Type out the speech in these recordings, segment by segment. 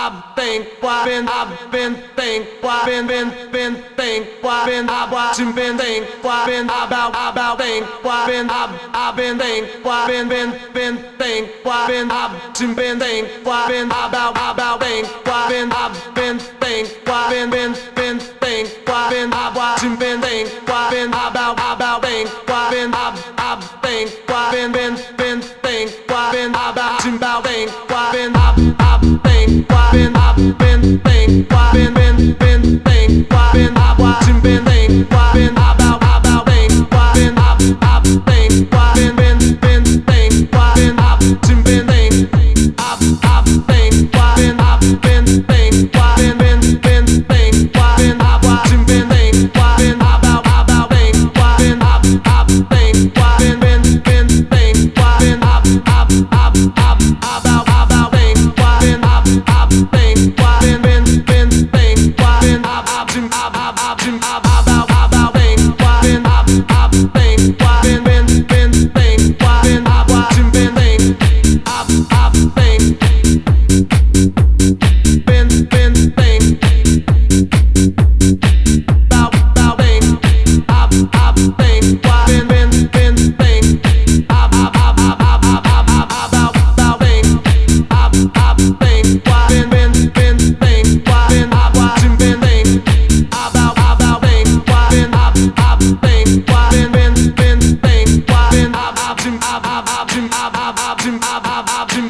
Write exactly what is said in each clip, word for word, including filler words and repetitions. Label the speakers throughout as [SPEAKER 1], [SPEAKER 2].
[SPEAKER 1] I've been, why been, I've been, think, why been, been, been, think, why been, I've watching, been, think, why been, about, about, think, why been, I've, I've been, think, why been, been, been, think, why been, I've watching, been, think, why been, about, about, think, why been, I've been, think, why been, been, been, think, why been, I've watching, been, think, why been, about, about, think, why been, I've, I've, think, why been, been, been, think, why been, about, about, think, why been, I've, I've, think, why been, I've been, think, why been, been, been, think, why been, I've watching, been, think, why been, about, about, think, why been, I've, I've, think, why been, been, been, think, why been, I've watching, been, think, I've, I've, think, why been, I've been, think, why been, been, been, think, why been, I've watching, been, think, why been, about, about, think, why been, I've, I've, think, why been, been, been, think, why been, I've, I've, I've, I've, about, about, think, why been, I've, I've, think, why been, been, been, think, why been, I've, I've, I've, I've, I've, about, about, think, why been, I've, I've, think, why been, been, been, think, why been, I've watching, been, think, I've, I've, think, been, been, think, about, about, think, I've, I've, think, why been, been, been, think, I've, I've, I've, I've, I've, I've, about, about, think, I've, I've, think, why been, been, been, think, why been, I've watching, been, think, about, about, think, why been, I've, I've, think, why been, been, been, think, why been, I've, I've, I've, I've, I've, I've, I've, I've, I've,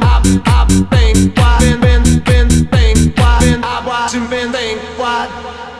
[SPEAKER 1] watching, been, think, what?